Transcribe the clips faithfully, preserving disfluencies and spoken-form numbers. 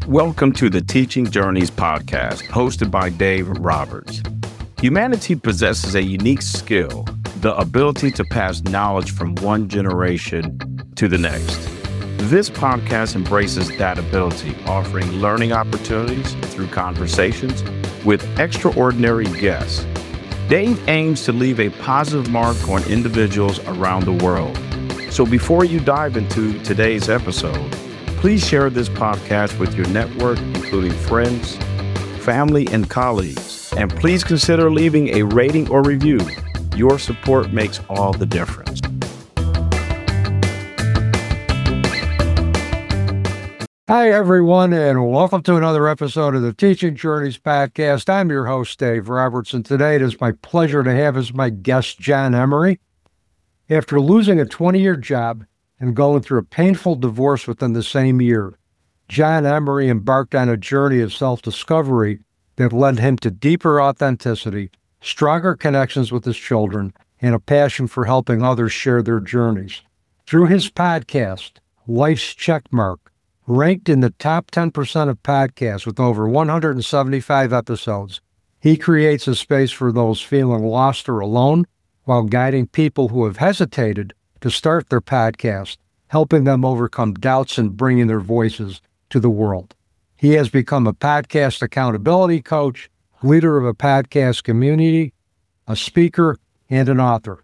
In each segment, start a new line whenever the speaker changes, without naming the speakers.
Welcome to the Teaching Journeys podcast, hosted by Dave Roberts. Humanity possesses a unique skill, the ability to pass knowledge from one generation to the next. This podcast embraces that ability, offering learning opportunities through conversations with extraordinary guests. Dave aims to leave a positive mark on individuals around the world. So before you dive into today's episode, please share this podcast with your network, including friends, family, and colleagues. And please consider leaving a rating or review. Your support makes all the difference.
Hi, everyone, and welcome to another episode of the Teaching Journeys podcast. I'm your host, Dave Roberts, and today it is my pleasure to have as my guest John Emery. After losing a twenty-year job and going through a painful divorce within the same year, John Emery embarked on a journey of self-discovery that led him to deeper authenticity, stronger connections with his children, and a passion for helping others share their journeys. Through his podcast, Life's Checkmark, ranked in the top ten percent of podcasts with over one hundred seventy-five episodes, he creates a space for those feeling lost or alone while guiding people who have hesitated to start their podcast, helping them overcome doubts and bringing their voices to the world. He has become a podcast accountability coach, leader of a podcast community, a speaker, and an author.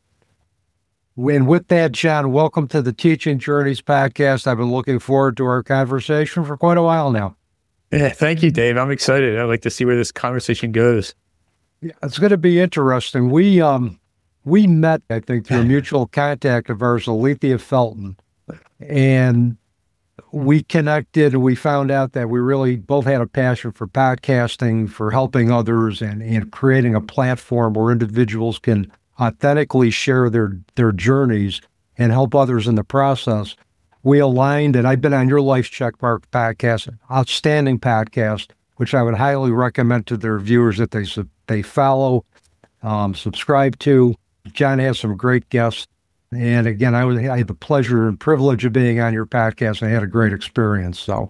And with that, John, welcome to the Teaching Journeys podcast. I've been looking forward to our conversation for quite a while now.
Yeah, thank you, Dave. I'm excited. I'd like to see where this conversation goes.
Yeah, it's going to be interesting. We um we met, I think, through a mutual contact of ours, Alethea Felton, and we connected and we found out that we really both had a passion for podcasting, for helping others, and, and creating a platform where individuals can authentically share their, their journeys and help others in the process. We aligned, and I've been on your Life's Checkmark podcast, an outstanding podcast, which I would highly recommend to their viewers that they they follow, um, subscribe to. John has some great guests. And again, I, was, I had the pleasure and privilege of being on your podcast, and I had a great experience. So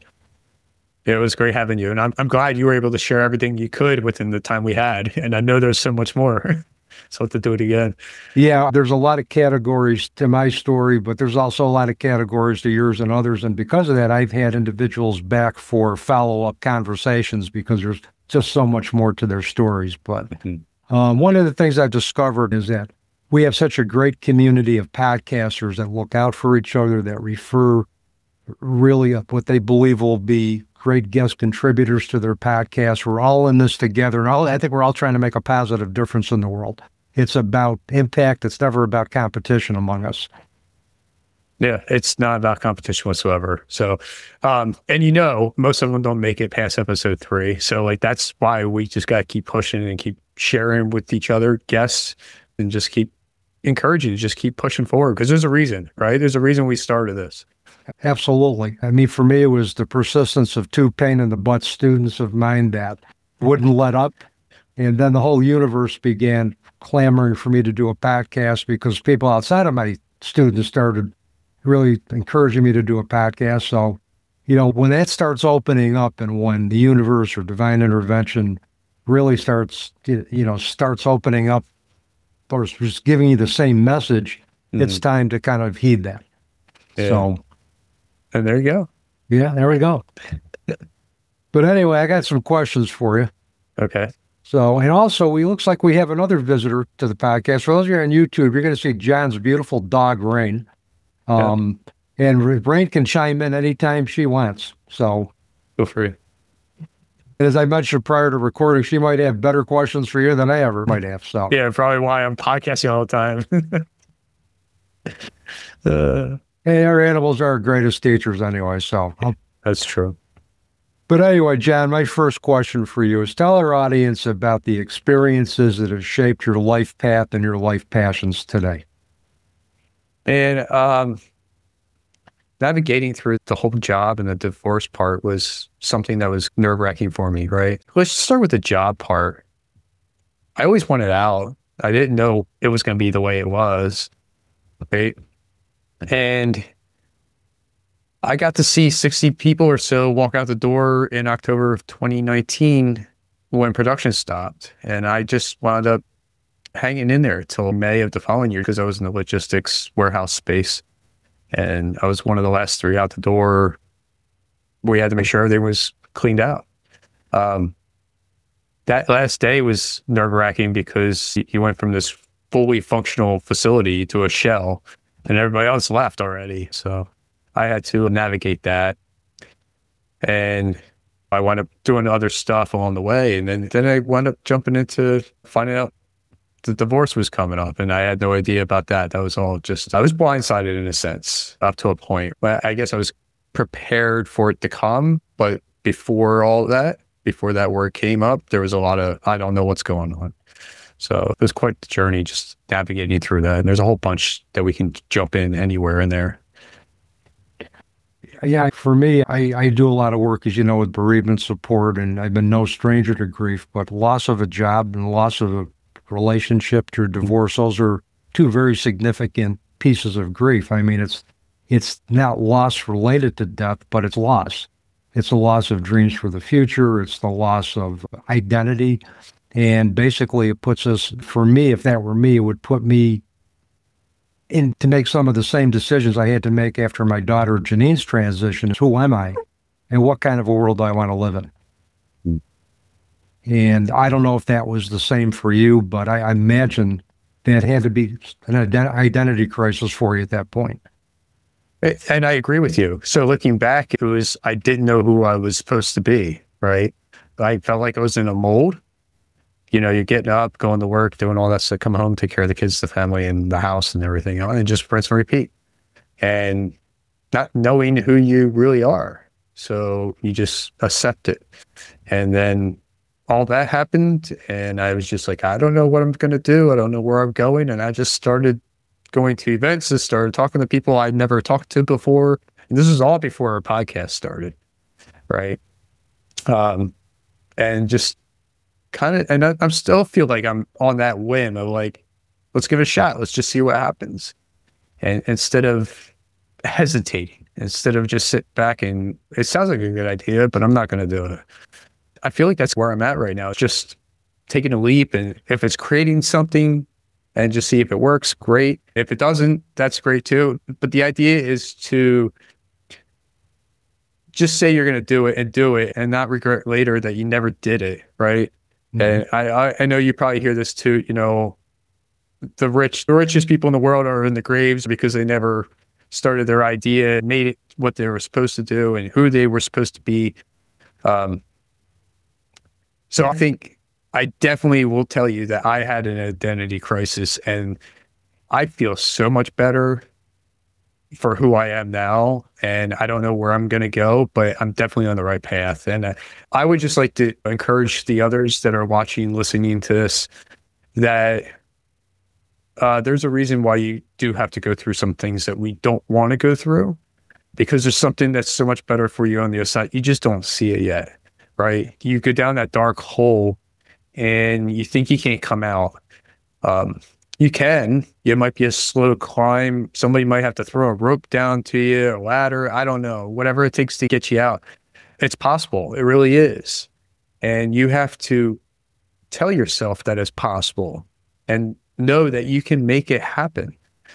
it was great having you. And I'm, I'm glad you were able to share everything you could within the time we had. And I know there's so much more. So let's do it again.
Yeah, there's a lot of categories to my story, but there's also a lot of categories to yours and others. And because of that, I've had individuals back for follow-up conversations because there's just so much more to their stories. But mm-hmm. um, one of the things I've discovered is that we have such a great community of podcasters that look out for each other, that refer really up what they believe will be great guest contributors to their podcast. We're all in this together, and all, I think we're all trying to make a positive difference in the world. It's about impact. It's never about competition among us.
Yeah, it's not about competition whatsoever. So, um, and you know, most of them don't make it past episode three. So like, that's why we just got to keep pushing and keep sharing with each other, guests, and just keep encouraging to just keep pushing forward, because there's a reason, right? There's a reason we started this.
Absolutely. I mean, for me, it was the persistence of two pain in the butt students of mine that wouldn't let up. And then the whole universe began clamoring for me to do a podcast because people outside of my students started really encouraging me to do a podcast. So, you know, when that starts opening up and when the universe or divine intervention really starts, you know, starts opening up or just giving you the same message, mm-hmm. it's time to kind of heed that.
Yeah.
So,
and there you go.
Yeah, there we go. But anyway, I got some questions for you.
Okay.
So, and also, we looks like we have another visitor to the podcast. For those of you on YouTube, you're going to see John's beautiful dog, Rain. Um, yeah. And Rain can chime in anytime she wants. So,
feel free.
And as I mentioned prior to recording, she might have better questions for you than I ever might have. So,
yeah, probably why I'm podcasting all the time. uh,
hey, our animals are our greatest teachers anyway. So, I'll,
that's true.
But anyway, John, my first question for you is tell our audience about the experiences that have shaped your life path and your life passions today.
And um, navigating through the whole job and the divorce part was something that was nerve-wracking for me, right? Let's start with the job part. I always wanted out. I didn't know it was going to be the way it was, right? And I got to see sixty people or so walk out the door in October of twenty nineteen when production stopped. And I just wound up hanging in there till May of the following year because I was in the logistics warehouse space. And I was one of the last three out the door. We had to make sure everything was cleaned out. Um, that last day was nerve-wracking because you went from this fully functional facility to a shell and everybody else left already. So I had to navigate that. And I wound up doing other stuff along the way. And then, then I wound up jumping into finding out the divorce was coming up. And I had no idea about that. That was all just, I was blindsided in a sense up to a point. But I guess I was prepared for it to come. But before all that, before that word came up, there was a lot of, I don't know what's going on. So it was quite the journey just navigating through that. And there's a whole bunch that we can jump in anywhere in there.
Yeah, for me, I, I do a lot of work, as you know, with bereavement support, and I've been no stranger to grief, but loss of a job and loss of a relationship through divorce, those are two very significant pieces of grief. I mean, it's it's not loss related to death, but it's loss. It's a loss of dreams for the future. It's the loss of identity. And basically it puts us, for me, if that were me, it would put me in to make some of the same decisions I had to make after my daughter Janine's transition. Who am I? And what kind of a world do I want to live in? Mm. And I don't know if that was the same for you, but I, I imagine that had to be an ident- identity crisis for you at that point.
And I agree with you. So looking back, it was, I didn't know who I was supposed to be, right? I felt like I was in a mold. You know, you're getting up, going to work, doing all that stuff, come home, take care of the kids, the family, and the house and everything, and just rinse and repeat. And not knowing who you really are. So you just accept it. And then all that happened, and I was just like, I don't know what I'm going to do. I don't know where I'm going. And I just started going to events and started talking to people I'd never talked to before. And this was all before our podcast started, right? Um, and just kind of, and I, I'm still feel like I'm on that whim of like, let's give it a shot. Let's just see what happens. And instead of hesitating, instead of just sit back and it sounds like a good idea, but I'm not going to do it. I feel like that's where I'm at right now. It's just taking a leap. And if it's creating something and just see if it works, great. If it doesn't, that's great too. But the idea is to just say you're going to do it and do it and not regret later that you never did it. Right. Mm-hmm. And I, I know you probably hear this too, you know, the rich, the richest people in the world are in the graves because they never started their idea, made it what they were supposed to do and who they were supposed to be. Um, so I think I definitely will tell you that I had an identity crisis and I feel so much better for who I am now. And I don't know where I'm going to go, but I'm definitely on the right path. And uh, I would just like to encourage the others that are watching, listening to this, that uh, there's a reason why you do have to go through some things that we don't want to go through, because there's something that's so much better for you on the other side. You just don't see it yet, right? You go down that dark hole and you think you can't come out. Um, you can. It might be a slow climb. Somebody might have to throw a rope down to you, a ladder. I don't know. Whatever it takes to get you out. It's possible. It really is. And you have to tell yourself that it's possible and know that you can make it happen.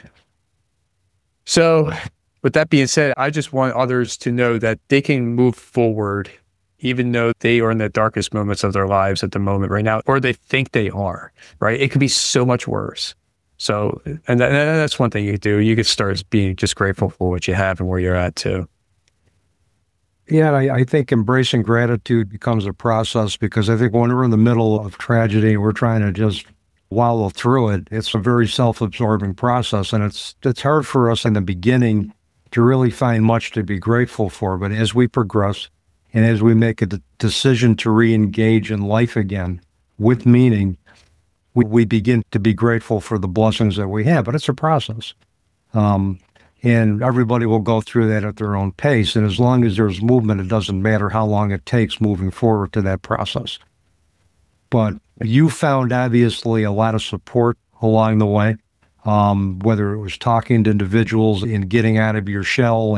So with that being said, I just want others to know that they can move forward even though they are in the darkest moments of their lives at the moment right now, or they think they are, right? It could be so much worse. So, and, that, and that's one thing you could do. You could start being just grateful for what you have and where you're at too.
Yeah, I, I think embracing gratitude becomes a process, because I think when we're in the middle of tragedy and we're trying to just wallow through it, it's a very self-absorbing process. And it's it's hard for us in the beginning to really find much to be grateful for. But as we progress, and as we make a d- decision to re-engage in life again with meaning, we, we begin to be grateful for the blessings that we have. But it's a process. Um, and everybody will go through that at their own pace. And as long as there's movement, it doesn't matter how long it takes moving forward to that process. But you found, obviously, a lot of support along the way, um, whether it was talking to individuals and getting out of your shell and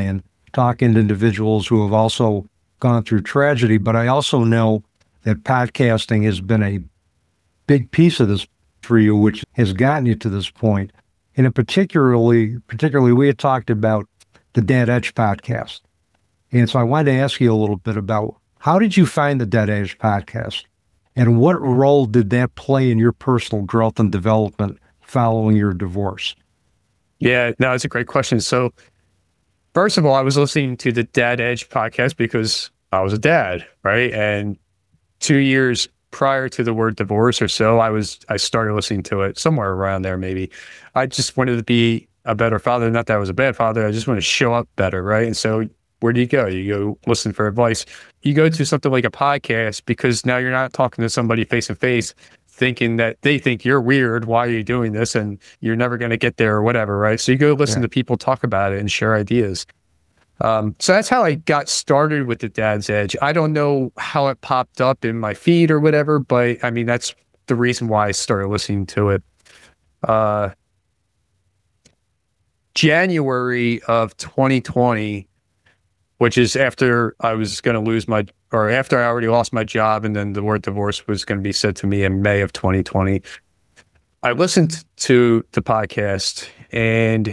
talking to individuals who have also gone through tragedy, but I also know that podcasting has been a big piece of this for you, which has gotten you to this point. And in particularly, particularly, we had talked about the Dad Edge podcast. And so I wanted to ask you a little bit about how did you find the Dad Edge podcast? And what role did that play in your personal growth and development following your divorce?
Yeah, no, it's a great question. So first of all, I was listening to the Dad Edge podcast because I was a dad, right? And two years prior to the word divorce or so, I was, I started listening to it somewhere around there, maybe. I just wanted to be a better father. Not that I was a bad father. I just want to show up better, right? And so where do you go? You go listen for advice. You go to something like a podcast because now you're not talking to somebody face to face thinking that they think you're weird. Why are you doing this? And you're never going to get there or whatever, right? So you go listen yeah. to people talk about it and share ideas. Um, so that's how I got started with the Dad's Edge. I don't know how it popped up in my feed or whatever, but I mean, that's the reason why I started listening to it. Uh, January of twenty twenty, which is after I was going to lose my, or after I already lost my job, and then the word divorce was going to be said to me in May of twenty twenty. I listened to the podcast, and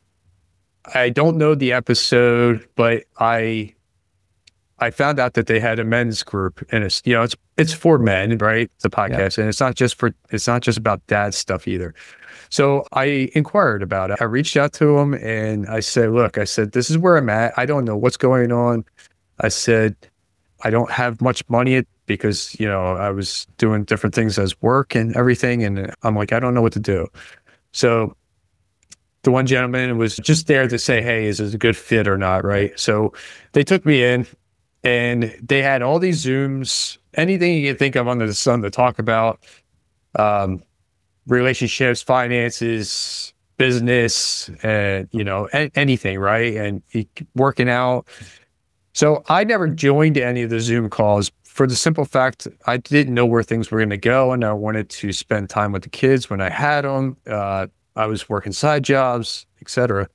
I don't know the episode, but I I found out that they had a men's group, and it's, you know, it's it's for men, right? The podcast, yeah. And it's not just for it's not just about dad stuff either. So I inquired about it. I reached out to them and I said, look, I said, this is where I'm at. I don't know what's going on. I said, I don't have much money because, you know, I was doing different things as work and everything. And I'm like, I don't know what to do. So the one gentleman was just there to say, hey, is this a good fit or not? Right. So they took me in and they had all these Zooms, anything you can think of under the sun to talk about. Um, relationships, finances, business, and, you know, a- anything, right? And working out. So I never joined any of the Zoom calls for the simple fact I didn't know where things were going to go, and I wanted to spend time with the kids when I had them. Uh, I was working side jobs, et cetera.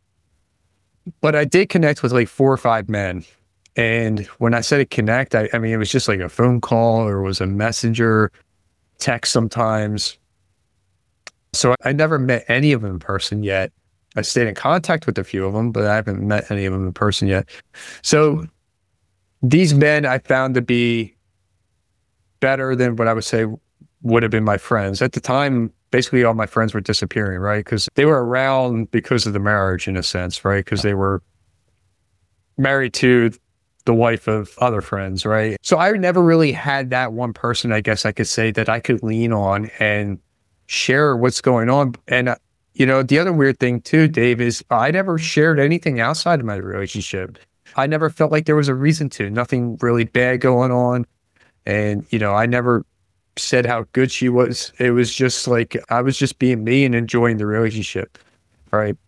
But I did connect with like four or five men. And when I said connect, I, I mean, it was just like a phone call or it was a messenger, text sometimes. So I never met any of them in person yet. I stayed in contact with a few of them, but I haven't met any of them in person yet. So these men I found to be better than what I would say would have been my friends. At the time, basically all my friends were disappearing, right? Because they were around because of the marriage in a sense, right? Because they were married to the wife of other friends, right? So I never really had that one person, I guess I could say, that I could lean on and share what's going on. And, uh, you know, the other weird thing too, Dave, is I never shared anything outside of my relationship. I never felt like there was a reason to, nothing really bad going on. And, you know, I never said how good she was. It was just like, I was just being me and enjoying the relationship, right?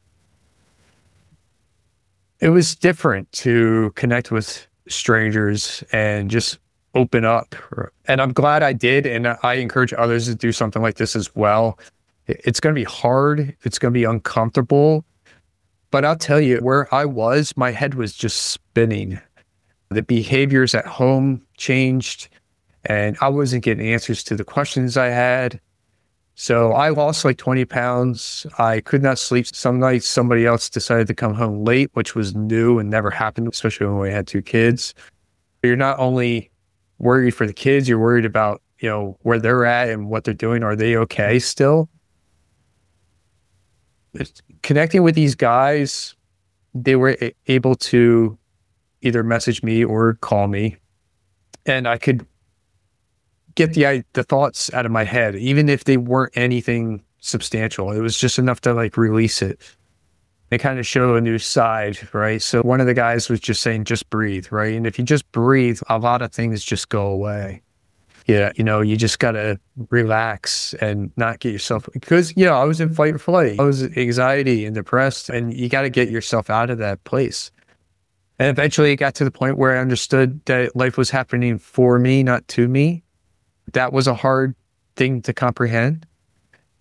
It was different to connect with strangers and just open up. And I'm glad I did. And I encourage others to do something like this as well. It's going to be hard. It's going to be uncomfortable. But I'll tell you, where I was, my head was just spinning. The behaviors at home changed, and I wasn't getting answers to the questions I had. So I lost like twenty pounds. I could not sleep. Some nights somebody else decided to come home late, which was new and never happened, especially when we had two kids. You're not only worried for the kids, you're worried about, you know, where they're at and what they're doing. Are they okay still? It's connecting with these guys, they were a- able to either message me or call me, and I could get the the thoughts out of my head, even if they weren't anything substantial. It was just enough to like release it. They kind of show a new side, right? So one of the guys was just saying, just breathe, right? And if you just breathe, a lot of things just go away. Yeah, you know, you just got to relax and not get yourself, because, you know, I was in fight or flight. I was anxiety and depressed, and you got to get yourself out of that place. And eventually it got to the point where I understood that life was happening for me, not to me. That was a hard thing to comprehend.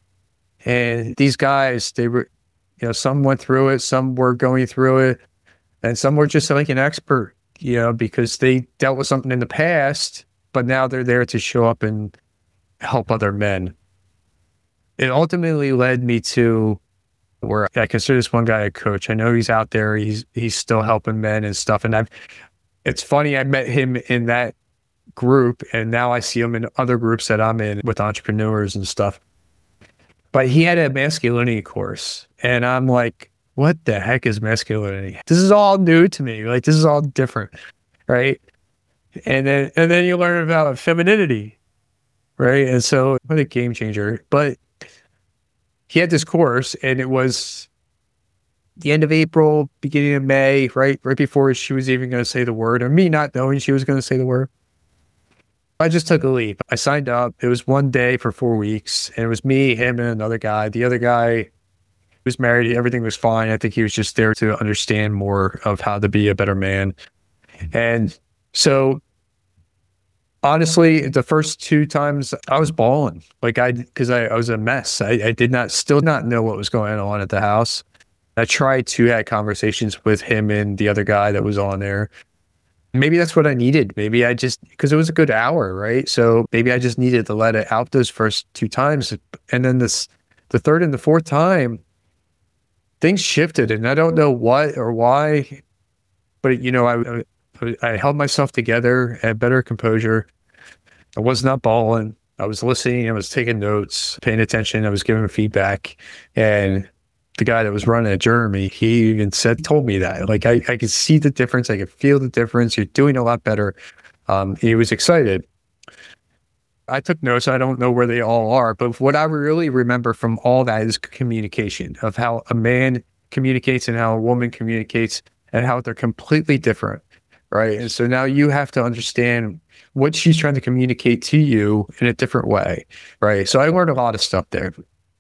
And these guys, they were, you know, some went through it, some were going through it. And some were just like an expert, you know, because they dealt with something in the past, but now they're there to show up and help other men. It ultimately led me to where I consider this one guy a coach. I know he's out there. He's he's still helping men and stuff. And I've, it's funny, I met him in that group, and now I see him in other groups that I'm in with entrepreneurs and stuff. But he had a masculinity course, and I'm like, what the heck is masculinity? This is all new to me. Like, this is all different, right? And then and then you learn about femininity, right? And so, what a game changer. But he had this course, and it was the end of April, beginning of May, right? Right before she was even going to say the word, or me not knowing she was going to say the word. I just took a leap. I signed up. It was one day for four weeks, and it was me, him, and another guy. The other guy was married. Everything was fine. I think he was just there to understand more of how to be a better man. And so, honestly, the first two times I was bawling, like I, because I, I was a mess. I, I did not, still not know what was going on at the house. I tried to have conversations with him and the other guy that was on there. Maybe that's what I needed. Maybe I just, because it was a good hour, right? So maybe I just needed to let it out those first two times. And then this, the third and the fourth time, things shifted, and I don't know what or why, but you know, I, I held myself together, had better composure. I was not bawling. I was listening. I was taking notes, paying attention. I was giving feedback. And the guy that was running it, Jeremy, he even said, told me that. Like, I, I could see the difference. I could feel the difference. You're doing a lot better. Um, he was excited. I took notes. I don't know where they all are, but what I really remember from all that is communication, of how a man communicates and how a woman communicates, and how they're completely different, right? And so now you have to understand what she's trying to communicate to you in a different way, right? So I learned a lot of stuff there.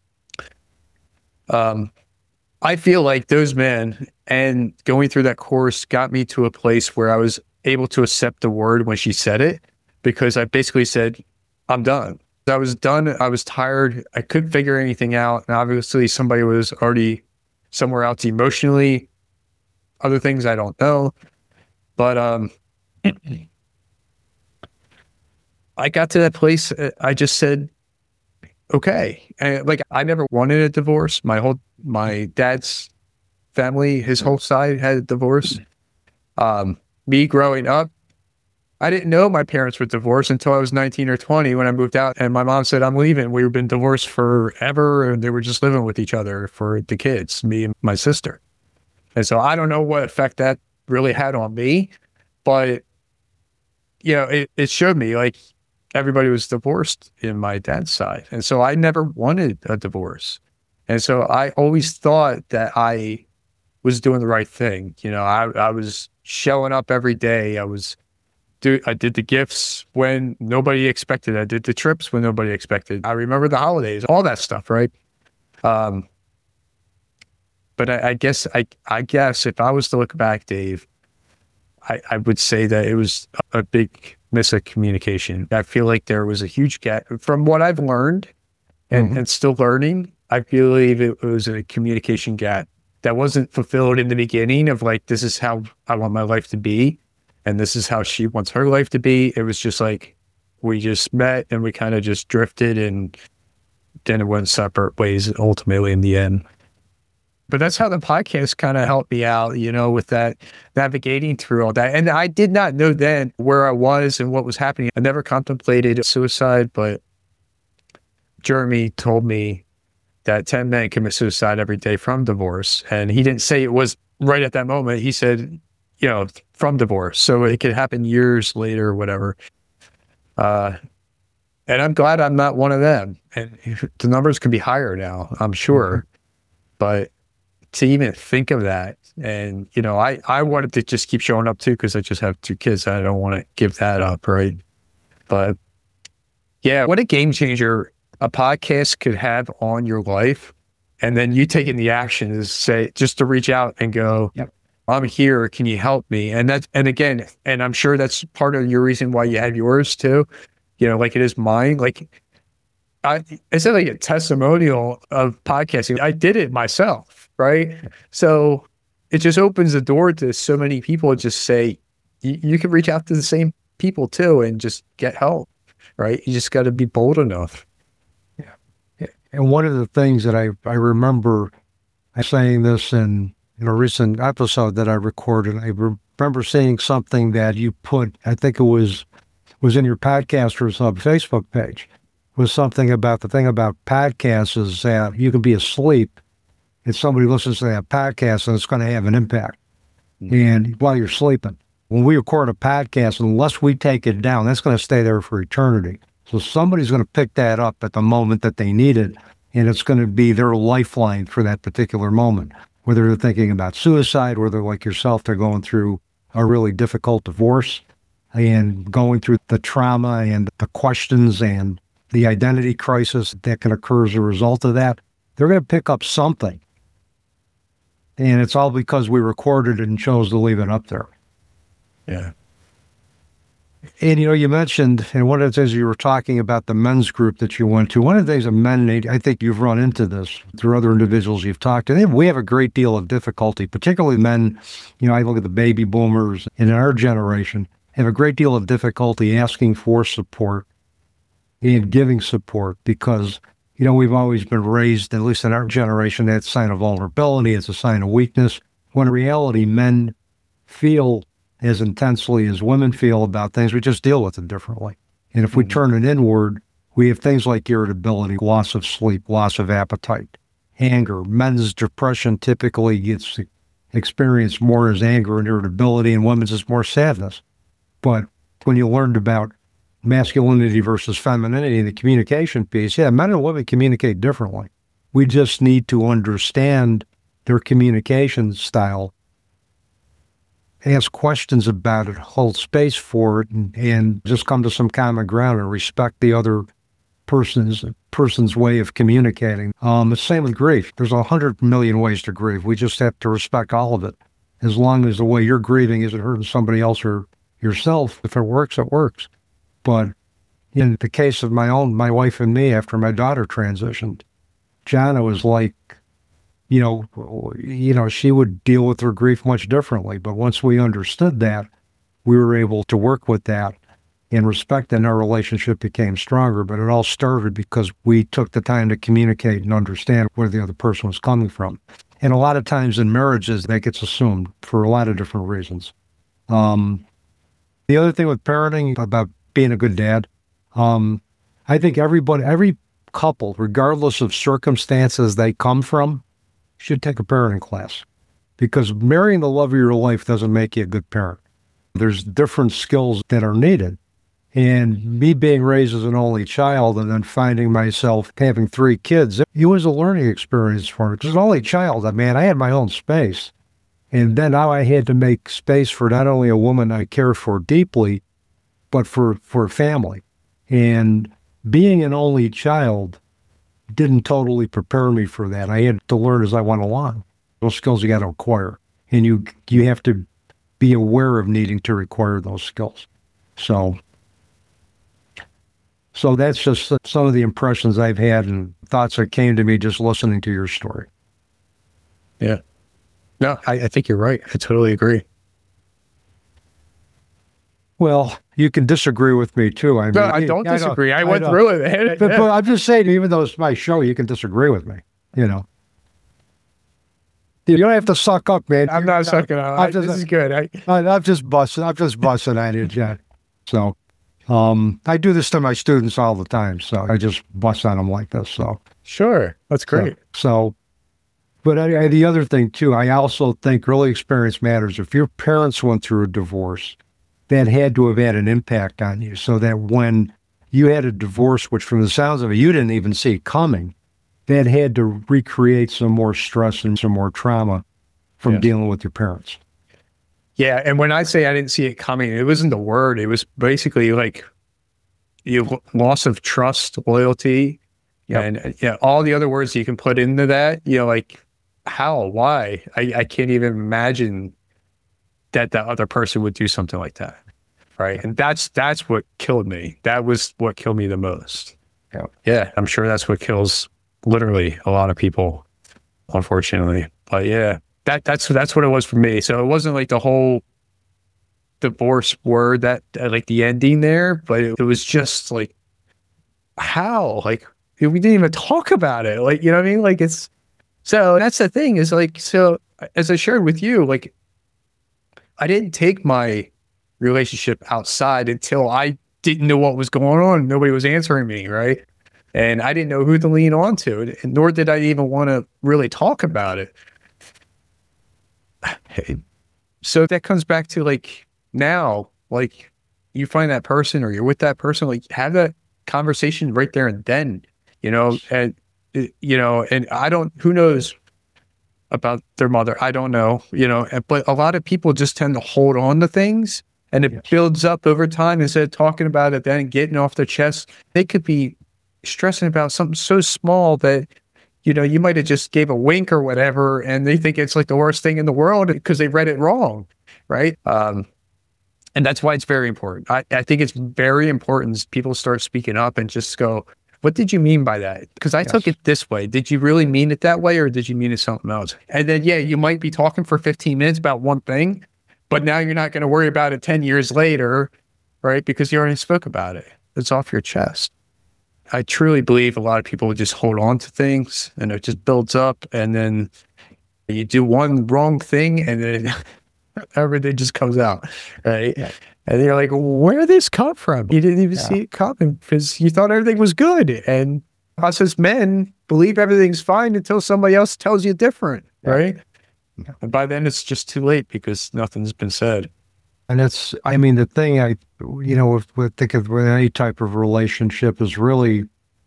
Um, I feel like those men and going through that course got me to a place where I was able to accept the word when she said it, because I basically said, I'm done. I was done. I was tired. I couldn't figure anything out. And obviously somebody was already somewhere else emotionally, other things I don't know. But um, I got to that place. I just said, okay. And like, I never wanted a divorce. My whole, my dad's family, his whole side had a divorce. Um, me growing up, I didn't know my parents were divorced until I was nineteen or twenty when I moved out, and my mom said, I'm leaving. We've been divorced forever, and they were just living with each other for the kids, me and my sister. And so I don't know what effect that really had on me, but you know, it, it showed me like everybody was divorced in my dad's side. And so I never wanted a divorce. And so I always thought that I was doing the right thing. You know, I, I was showing up every day. I was do I did the gifts when nobody expected. I did the trips when nobody expected. I remember the holidays, all that stuff, right? Um, but I, I guess I I guess if I was to look back, Dave, I, I would say that it was a big miss of communication. I feel like there was a huge gap from what I've learned and, mm-hmm. and still learning. I believe it was a communication gap that wasn't fulfilled in the beginning of like, this is how I want my life to be. And this is how she wants her life to be. It was just like, we just met and we kind of just drifted, and then it went separate ways ultimately in the end. But that's how the podcast kind of helped me out, you know, with that, navigating through all that. And I did not know then where I was and what was happening. I never contemplated suicide, but Jeremy told me that ten men commit suicide every day from divorce. And he didn't say it was right at that moment. He said, you know, from divorce. So it could happen years later or whatever. Uh, and I'm glad I'm not one of them. And the numbers could be higher now, I'm sure. Mm-hmm. But to even think of that, and, you know, I, I wanted to just keep showing up too, because I just have two kids. I don't want to give that up, right? But yeah, what a game changer a podcast could have on your life. And then you taking the action is say, just to reach out and go, yep. I'm here. Can you help me? And that's, and again, and I'm sure that's part of your reason why you have yours too. You know, like it is mine. Like I, it's like a testimonial of podcasting. I did it myself, right? So it just opens the door to so many people. Just say, you, you can reach out to the same people too and just get help, right? You just got to be bold enough.
Yeah. And one of the things that I, I remember saying this in, in a recent episode that I recorded, I re- remember seeing something that you put, I think it was, was in your Podcasters Hub Facebook page, was something about the thing about podcasts is that you can be asleep and somebody listens to that podcast and it's going to have an impact. Mm-hmm. And while you're sleeping, when we record a podcast, unless we take it down, that's going to stay there for eternity. So somebody's going to pick that up at the moment that they need it, and it's going to be their lifeline for that particular moment. Whether they're thinking about suicide, whether like yourself, they're going through a really difficult divorce and going through the trauma and the questions and the identity crisis that can occur as a result of that, they're going to pick up something. And it's all because we recorded it and chose to leave it up there.
Yeah.
And, you know, you mentioned, and one of the things you were talking about the men's group that you went to, one of the things that men need, I think you've run into this through other individuals you've talked to, we have a great deal of difficulty, particularly men. You know, I look at the baby boomers in our generation, have a great deal of difficulty asking for support and giving support because, you know, we've always been raised, at least in our generation, that's a sign of vulnerability, it's a sign of weakness, when in reality, men feel as intensely as women feel about things, we just deal with it differently. And if we mm-hmm. turn it inward, we have things like irritability, loss of sleep, loss of appetite, anger. Men's depression typically gets experienced more as anger and irritability, and women's is more sadness. But when you learned about masculinity versus femininity, the communication piece, yeah, men and women communicate differently. We just need to understand their communication style, ask questions about it, hold space for it, and, and just come to some common ground and respect the other person's person's way of communicating. Um, the same with grief. There's a hundred million ways to grieve. We just have to respect all of it. As long as the way you're grieving isn't hurting somebody else or yourself, if it works, it works. But in the case of my own, my wife and me, after my daughter transitioned, Jana was like, you know, you know, she would deal with her grief much differently. But once we understood that, we were able to work with that and respect, and our relationship became stronger. But it all started because we took the time to communicate and understand where the other person was coming from. And a lot of times in marriages, that gets assumed for a lot of different reasons. Um, the other thing with parenting about being a good dad, um, I think everybody, every couple, regardless of circumstances they come from, should take a parenting class, because marrying the love of your life doesn't make you a good parent. There's different skills that are needed. And me being raised as an only child and then finding myself having three kids, it was a learning experience for me. As an only child, I mean, I had my own space. And then now I had to make space for not only a woman I care for deeply, but for, for family. And being an only child didn't totally prepare me for that. I had to learn as I went along. Those skills you got to acquire. And you you have to be aware of needing to require those skills. So, so that's just some of the impressions I've had and thoughts that came to me just listening to your story.
Yeah. No, I, I think you're right. I totally agree.
Well, you can disagree with me too. I mean,
no, I don't I disagree. Know, I went I through it.
But, but I'm just saying, even though it's my show, you can disagree with me. You know, you don't have to suck up, man.
I'm not sucking up. I, just, this is good. I,
I, I'm just busting. I'm just busting at you, Jen. So, um, I do this to my students all the time. So I just bust on them like this. So
sure, that's great.
So, so but I, I, the other thing too, I also think early experience matters. If your parents went through a divorce, that had to have had an impact on you, so that when you had a divorce, which from the sounds of it, you didn't even see coming, that had to recreate some more stress and some more trauma from yes. dealing with your parents.
Yeah, and when I say I didn't see it coming, it wasn't the word. It was basically like you know, loss of trust, loyalty, yep. and yeah, all the other words you can put into that. You know, like how, why? I, I can't even imagine that that other person would do something like that, right? And that's that's what killed me. That was what killed me the most. Yeah, yeah. I'm sure that's what kills literally a lot of people, unfortunately. But yeah, that that's that's what it was for me. So it wasn't like the whole divorce word that uh, like the ending there, but it, it was just like, how? Like, we didn't even talk about it. Like, you know what I mean? Like, it's so that's the thing is like, so as I shared with you, like, I didn't take my relationship outside until I didn't know what was going on. Nobody was answering me, right? And I didn't know who to lean on to, and nor did I even want to really talk about it. So that comes back to like now, like you find that person or you're with that person, like have that conversation right there and then, you know, and you know, and I don't, who knows about their mother? I don't know, you know, but a lot of people just tend to hold on to things, and it yes. builds up over time. Instead of talking about it then and getting off their chest, they could be stressing about something so small that, you know, you might have just gave a wink or whatever, and they think it's like the worst thing in the world because they read it wrong, right? Um, and that's why it's very important. I, I think it's very important people start speaking up and just go, what did you mean by that? Because I yes. took it this way. Did you really mean it that way, or did you mean it something else? And then, yeah, you might be talking for fifteen minutes about one thing, but now you're not going to worry about it ten years later, right? Because you already spoke about it. It's off your chest. I truly believe a lot of people just hold on to things and it just builds up, and then you do one wrong thing and then everything just comes out, right? Yeah. And you're like, where did this come from? You didn't even yeah. see it coming because you thought everything was good. And us as men believe everything's fine until somebody else tells you different, yeah. right? Yeah. And by then it's just too late because nothing's been said.
And it's, I mean, the thing I, you know, with, with, think of with any type of relationship is really,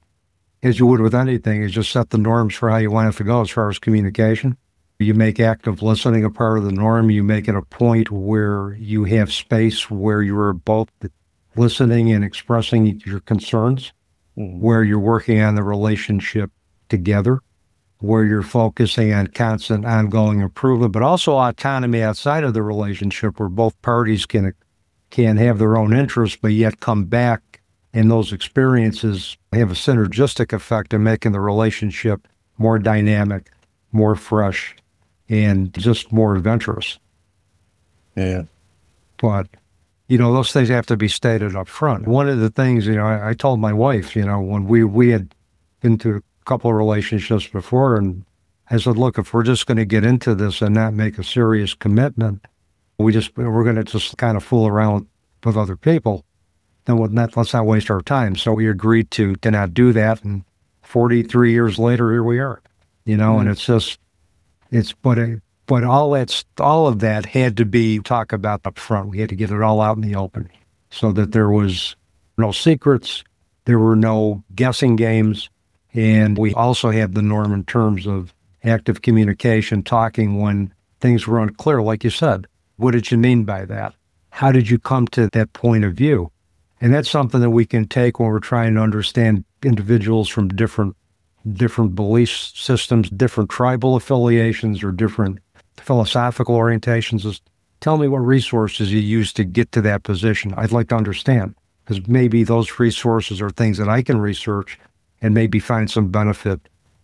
as you would with anything, is just set the norms for how you want it to go as far as communication. You make active listening a part of the norm. You make it a point where you have space where you're both listening and expressing your concerns, mm-hmm. where you're working on the relationship together, where you're focusing on constant ongoing improvement, but also autonomy outside of the relationship where both parties can can have their own interests, but yet come back, and those experiences have a synergistic effect in making the relationship more dynamic, more fresh, and just more adventurous.
Yeah.
But, you know, those things have to be stated up front. One of the things, you know, I, I told my wife, you know, when we, we had been to a couple of relationships before, and I said, look, if we're just going to get into this and not make a serious commitment, we just, we're going to just kind of fool around with other people, then we'll not, let's not waste our time. So we agreed to, to not do that. And forty-three years later, here we are, you know, mm-hmm. and it's just, it's, but, it, but all that's, all of that had to be talked about up front. We had to get it all out in the open so that there was no secrets, there were no guessing games. And we also had the norm in terms of active communication, talking when things were unclear. Like you said, what did you mean by that? How did you come to that point of view? And that's something that we can take when we're trying to understand individuals from different different belief systems, different tribal affiliations, or different philosophical orientations. Is tell me what resources you use to get to that position. I'd like to understand, because maybe those resources are things that I can research and maybe find some benefit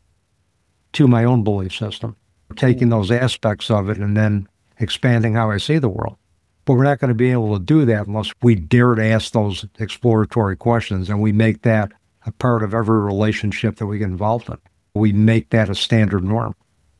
to my own belief system, taking those aspects of it and then expanding how I see the world. But we're not going to be able to do that unless we dare to ask those exploratory questions, and we make that a part of every relationship that we get involved in. We make that a standard norm.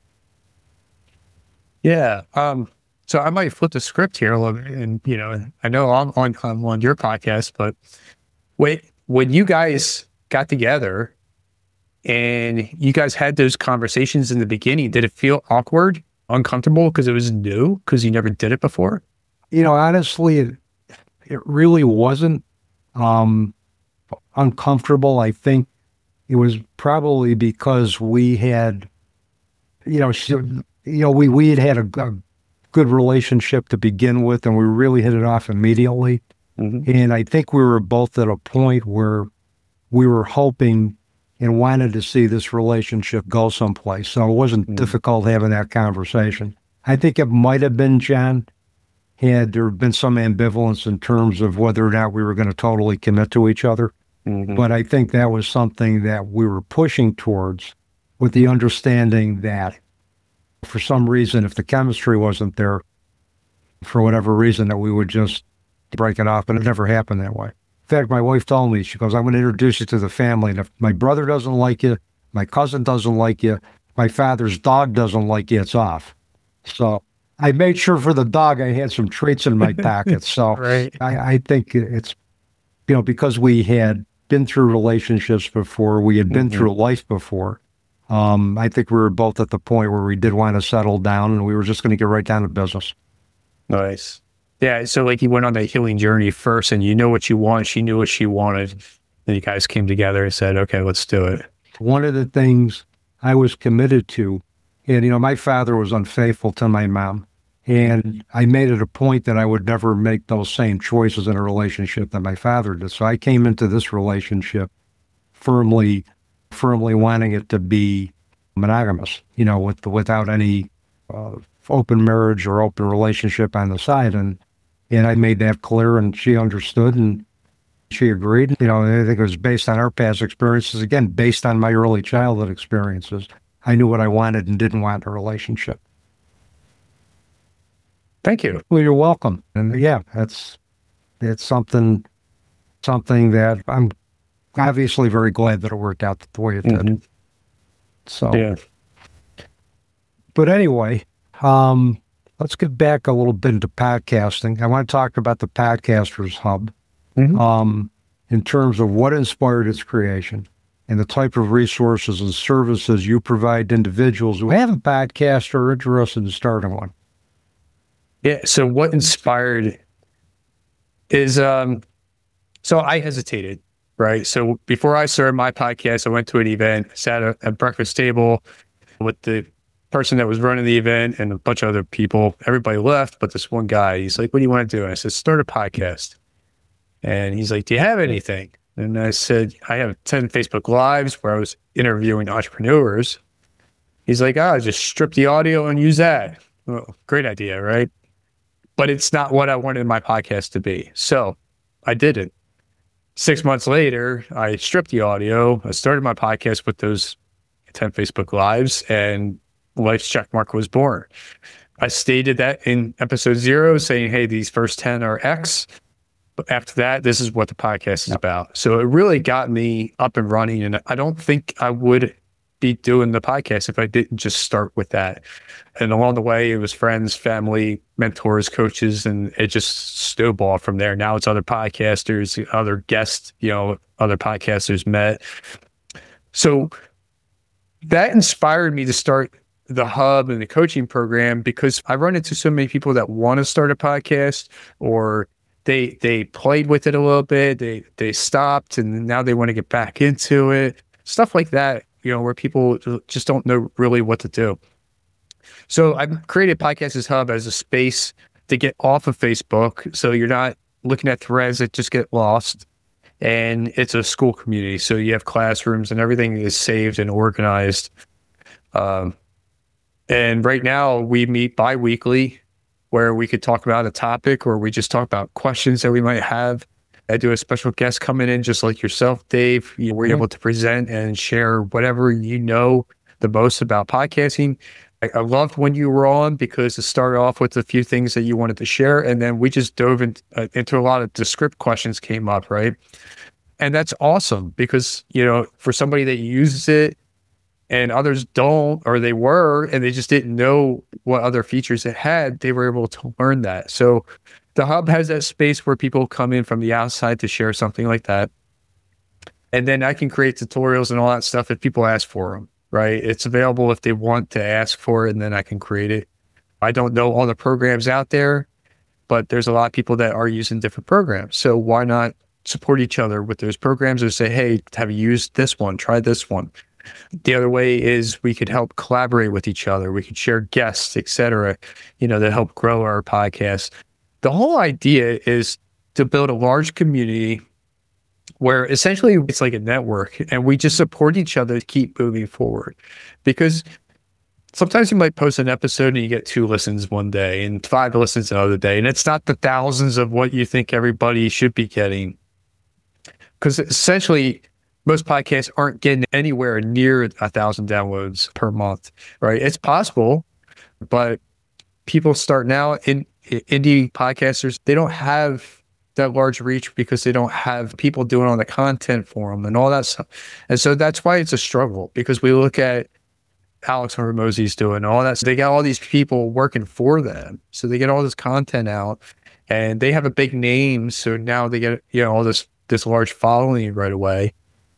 Yeah. Um, so I might flip the script here a little bit, and, you know, I know I'm on, I'm on your podcast, but wait, when you guys got together and you guys had those conversations in the beginning, did it feel awkward, uncomfortable because it was new, because you never did it before?
You know, honestly, it, it really wasn't um, uncomfortable. I think it was probably because we had, you know, you know, we, we had had a, a good relationship to begin with, and we really hit it off immediately. Mm-hmm. And I think we were both at a point where we were hoping and wanted to see this relationship go someplace. So it wasn't mm-hmm. difficult having that conversation. I think it might have been, John, had there been some ambivalence in terms of whether or not we were going to totally commit to each other. Mm-hmm. But I think that was something that we were pushing towards, with the understanding that for some reason, if the chemistry wasn't there, for whatever reason, that we would just break it off, and it never happened that way. In fact, my wife told me, she goes, I'm going to introduce you to the family, and if my brother doesn't like you, my cousin doesn't like you, my father's dog doesn't like you, it's off. So I made sure for the dog I had some treats in my pocket. So
right.
I, I think it's, you know, because we had been through relationships before, we had been mm-hmm. through life before, um, I think we were both at the point where we did want to settle down, and we were just going to get right down to business.
Nice. Yeah, so like you went on that healing journey first, and you know what you want, she knew what she wanted, and you guys came together and said, okay, let's do it.
One of the things I was committed to, and, you know, my father was unfaithful to my mom, and I made it a point that I would never make those same choices in a relationship that my father did. So I came into this relationship firmly, firmly wanting it to be monogamous, you know, with without any uh, open marriage or open relationship on the side. And, and I made that clear, and she understood, and she agreed. You know, I think it was based on our past experiences, again, based on my early childhood experiences. I knew what I wanted and didn't want in a relationship.
Thank you.
Well, you're welcome. And yeah, that's it's something something that I'm obviously very glad that it worked out the way it did. Mm-hmm. So,
yeah.
But anyway, um, let's get back a little bit into podcasting. I want to talk about the Podcasters Hub mm-hmm. um, in terms of what inspired its creation and the type of resources and services you provide to individuals who have a podcast or are interested in starting one.
Yeah. So what inspired is, um, so I hesitated, right? So before I started my podcast, I went to an event, sat at a breakfast table with the person that was running the event and a bunch of other people. Everybody left, but this one guy, he's like, what do you want to do? And I said, start a podcast. And he's like, do you have anything? And I said, I have ten Facebook Lives where I was interviewing entrepreneurs. He's like, ah, just strip the audio and use that. Well, great idea, right? But it's not what I wanted my podcast to be. So I did it. Six months later, I stripped the audio. I started my podcast with those ten Facebook Lives, and Life's Checkmark was born. I stated that in episode zero, saying, hey, these first ten are X. But after that, this is what the podcast is about. So it really got me up and running. And I don't think I would be doing the podcast if I didn't just start with that. And along the way, it was friends, family, mentors, coaches, and it just snowballed from there. Now it's other podcasters, other guests, you know, other podcasters met. So that inspired me to start the hub and the coaching program, because I run into so many people that want to start a podcast, or they they played with it a little bit, they they stopped, and now they want to get back into it. Stuff like that, you know, where people just don't know really what to do. So I've created Podcasters Hub as a space to get off of Facebook, so you're not looking at threads that just get lost. And it's a school community, so you have classrooms and everything is saved and organized. Um, and right now we meet bi-weekly, where we could talk about a topic, or we just talk about questions that we might have. I do a special guest coming in, just like yourself, Dave. You were mm-hmm. able to present and share whatever you know the most about podcasting. I, I loved when you were on, because it started off with a few things that you wanted to share, and then we just dove in, uh, into a lot of the script questions came up, right? And that's awesome, because, you know, for somebody that uses it and others don't, or they were, and they just didn't know what other features it had, they were able to learn that. So the hub has that space where people come in from the outside to share something like that. And then I can create tutorials and all that stuff if people ask for them, right? It's available if they want to ask for it, and then I can create it. I don't know all the programs out there, but there's a lot of people that are using different programs. So why not support each other with those programs, or say, hey, have you used this one? Try this one. The other way is we could help collaborate with each other. We could share guests, et cetera, you know, to help grow our podcast. The whole idea is to build a large community where essentially it's like a network, and we just support each other to keep moving forward. Because sometimes you might post an episode and you get two listens one day and five listens another day, and it's not the thousands of what you think everybody should be getting. Because essentially, most podcasts aren't getting anywhere near a thousand downloads per month, right? It's possible, But people starting out in indie podcasters, they don't have that large reach because they don't have people doing all the content for them and all that stuff. And so that's why it's a struggle, because we look at Alex Hormozi's doing all that. So they got all these people working for them. So they get all this content out and they have a big name. So now they get, you know, all this, this large following right away.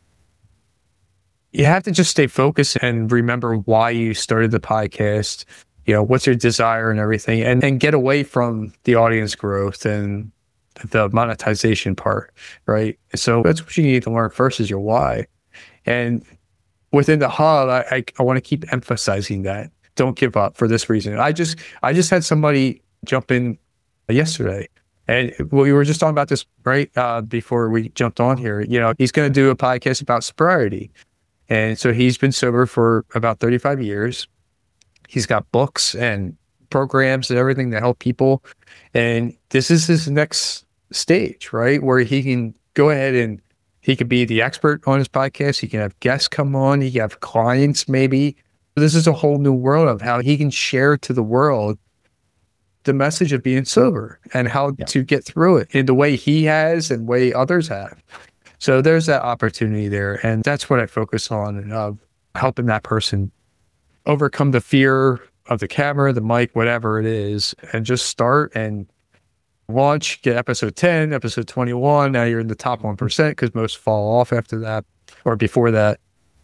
You have to just stay focused and remember why you started the podcast, you know, what's your desire and everything, and, and get away from the audience growth and the monetization part, right? So that's what you need to learn first, is your why. And within the hub, I, I, I want to keep emphasizing that. Don't give up for this reason. I just I just had somebody jump in yesterday, and we were just talking about this right uh, before we jumped on here. You know, he's going to do a podcast about sobriety. And so he's been sober for about thirty-five years. He's got books and programs and everything to help people. And this is his next stage, right? Where he can go ahead and he can be the expert on his podcast. He can have guests come on. He can have clients maybe. This is a whole new world of how he can share to the world the message of being sober and how yeah. to get through it in the way he has and way others have. So there's that opportunity there. And that's what I focus on, of helping that person overcome the fear of the camera, the mic, whatever it is, and just start and launch, get episode ten, episode twenty-one. Now you're in the top one percent because most fall off after that or before that.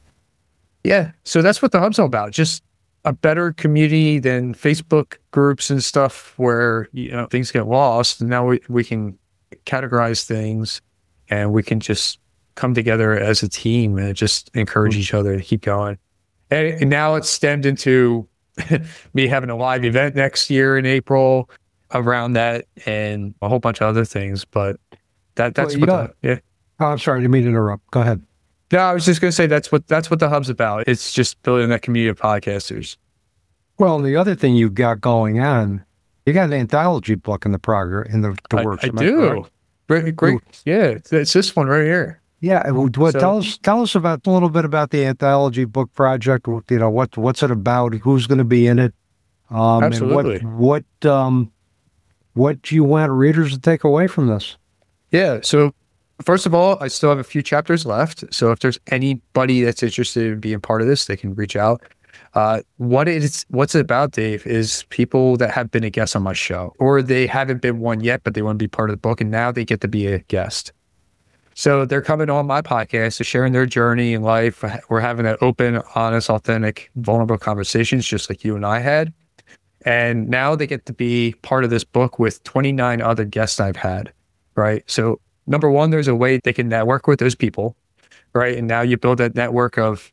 Yeah. So that's what the hub's all about. Just a better community than Facebook groups and stuff where, you know, things get lost. And now we, we can categorize things. And we can just come together as a team and just encourage each other to keep going. And, and now it's stemmed into me having a live event next year in April around that, and a whole bunch of other things. But that that's
well,
what
know,
the, yeah.
Oh, I'm sorry, I didn't mean to interrupt. Go ahead.
No, I was just going to say that's what that's what the hub's about. It's just building that community of podcasters.
Well, and the other thing you've got going on, you got an anthology book in the progress in the, the works.
I, I do. Great, great. Yeah, it's this one right here.
Yeah, well,
so,
tell us tell us about a little bit about the anthology book project. You know, what what's it about? Who's going to be in it? Um,
Absolutely.
And what what um, what do you want readers to take away from this?
Yeah. So first of all, I still have a few chapters left. So if there's anybody that's interested in being part of this, they can reach out. Uh, what it's what's it about, Dave, is people that have been a guest on my show, or they haven't been one yet, but they want to be part of the book, and now they get to be a guest. So they're coming on my podcast, they're sharing their journey in life. We're having an open, honest, authentic, vulnerable conversations, just like you and I had. And now they get to be part of this book with twenty-nine other guests I've had, right? So number one, there's a way they can network with those people, right? And now you build that network of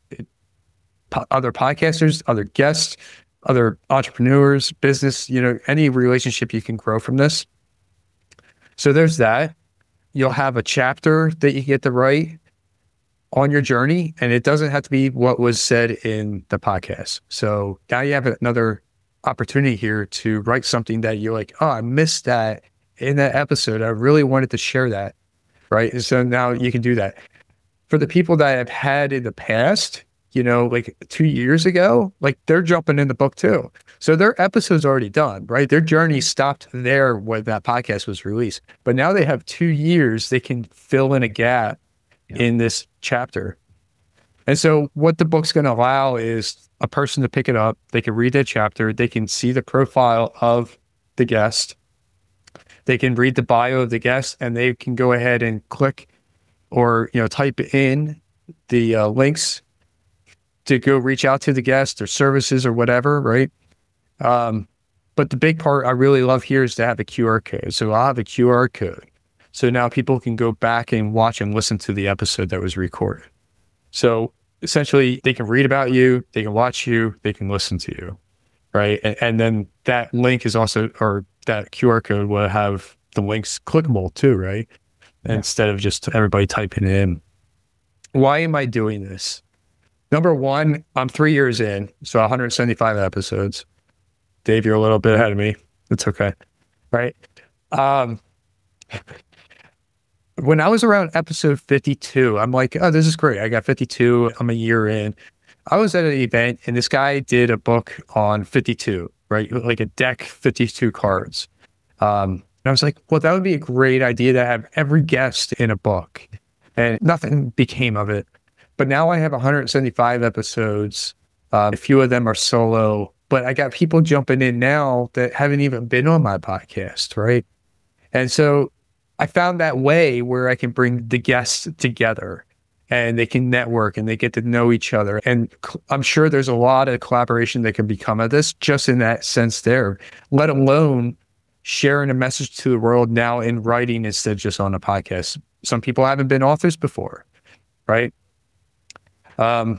other podcasters, other guests, other entrepreneurs, business, you know, any relationship you can grow from this. So there's that. You'll have a chapter that you get to write on your journey, and it doesn't have to be what was said in the podcast. So now you have another opportunity here to write something that you're like, oh, I missed that in that episode. I really wanted to share that, right? And so now you can do that. For the people that I've had in the past, you know, like two years ago, like they're jumping in the book too. So their episode's already done, right? Their journey stopped there when that podcast was released. But now they have two years, they can fill in a gap yeah. in this chapter. And so what the book's going to allow is a person to pick it up. They can read that chapter. They can see the profile of the guest. They can read the bio of the guest, and they can go ahead and click or, you know, type in the uh, links to go reach out to the guest or services or whatever, right? Um, but the big part I really love here is to have a Q R code. So I'll have a Q R code. So now people can go back and watch and listen to the episode that was recorded. So essentially they can read about you, they can watch you, they can listen to you, right? And, and then that link is also, or that Q R code will have the links clickable too, right? Yeah. Instead of just everybody typing it in. Why am I doing this? Number one, I'm three years in, so one hundred seventy-five episodes. Dave, you're a little bit ahead of me. It's okay, right? Um, when I was around episode fifty-two, I'm like, oh, this is great. I got fifty-two. I'm a year in. I was at an event, and this guy did a book on fifty-two. right? Like a deck, fifty-two cards. Um, and I was like, well, that would be a great idea to have every guest in a book. And nothing became of it. But now I have one hundred seventy-five episodes. Uh, a few of them are solo, but I got people jumping in now that haven't even been on my podcast, right? And so I found that way where I can bring the guests together and they can network and they get to know each other. And cl- I'm sure there's a lot of collaboration that can become of this just in that sense there, let alone sharing a message to the world now in writing instead of just on a podcast. Some people haven't been authors before, right? Um,